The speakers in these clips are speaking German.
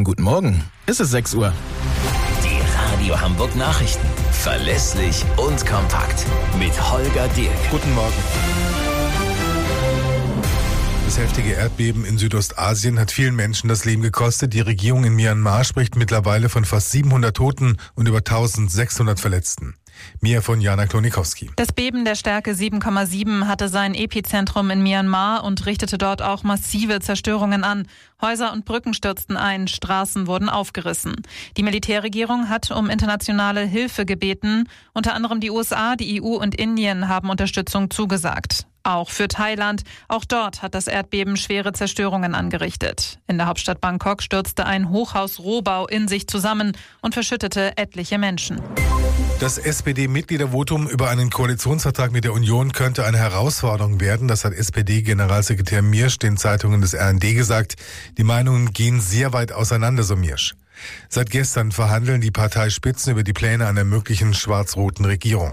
guten Morgen. Es ist 6 Uhr. Die Radio Hamburg Nachrichten. Verlässlich und kompakt. Mit Holger Dirk. Guten Morgen. Das heftige Erdbeben in Südostasien hat vielen Menschen das Leben gekostet. Die Regierung in Myanmar spricht mittlerweile von fast 700 Toten und über 1600 Verletzten. Mehr von Jana Klonikowski. Das Beben der Stärke 7,7 hatte sein Epizentrum in Myanmar und richtete dort auch massive Zerstörungen an. Häuser und Brücken stürzten ein, Straßen wurden aufgerissen. Die Militärregierung hat um internationale Hilfe gebeten. Unter anderem die USA, die EU und Indien haben Unterstützung zugesagt. Auch für Thailand. Auch dort hat das Erdbeben schwere Zerstörungen angerichtet. In der Hauptstadt Bangkok stürzte ein Hochhaus-Rohbau in sich zusammen und verschüttete etliche Menschen. Das SPD-Mitgliedervotum über einen Koalitionsvertrag mit der Union könnte eine Herausforderung werden. Das hat SPD-Generalsekretär Miersch den Zeitungen des RND gesagt. Die Meinungen gehen sehr weit auseinander, so Miersch. Seit gestern verhandeln die Parteispitzen über die Pläne einer möglichen schwarz-roten Regierung.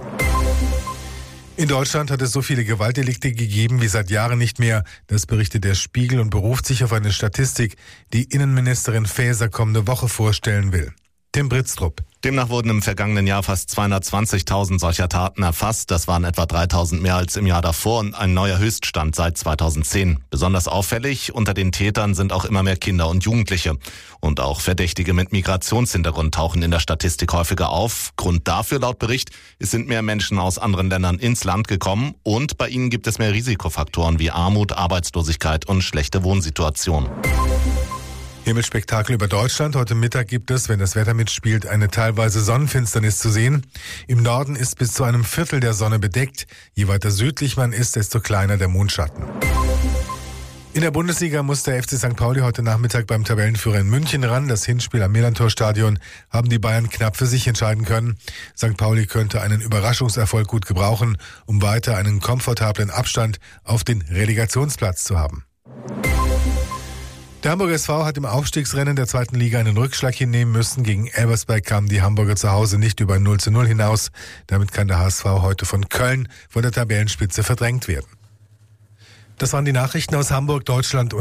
In Deutschland hat es so viele Gewaltdelikte gegeben wie seit Jahren nicht mehr. Das berichtet der Spiegel und beruft sich auf eine Statistik, die Innenministerin Faeser kommende Woche vorstellen will. Tim Britztrup. Demnach wurden im vergangenen Jahr fast 220.000 solcher Taten erfasst. Das waren etwa 3.000 mehr als im Jahr davor und ein neuer Höchststand seit 2010. Besonders auffällig, unter den Tätern sind auch immer mehr Kinder und Jugendliche. Und auch Verdächtige mit Migrationshintergrund tauchen in der Statistik häufiger auf. Grund dafür laut Bericht, es sind mehr Menschen aus anderen Ländern ins Land gekommen und bei ihnen gibt es mehr Risikofaktoren wie Armut, Arbeitslosigkeit und schlechte Wohnsituation. Himmelsspektakel über Deutschland. Heute Mittag gibt es, wenn das Wetter mitspielt, eine teilweise Sonnenfinsternis zu sehen. Im Norden ist bis zu einem Viertel der Sonne bedeckt. Je weiter südlich man ist, desto kleiner der Mondschatten. In der Bundesliga muss der FC St. Pauli heute Nachmittag beim Tabellenführer in München ran. Das Hinspiel am Millantor-Stadion haben die Bayern knapp für sich entscheiden können. St. Pauli könnte einen Überraschungserfolg gut gebrauchen, um weiter einen komfortablen Abstand auf den Relegationsplatz zu haben. Der Hamburger SV hat im Aufstiegsrennen der 2. Liga einen Rückschlag hinnehmen müssen. Gegen Elversberg kamen die Hamburger zu Hause nicht über 0:0 hinaus. Damit kann der HSV heute von Köln von der Tabellenspitze verdrängt werden. Das waren die Nachrichten aus Hamburg, Deutschland und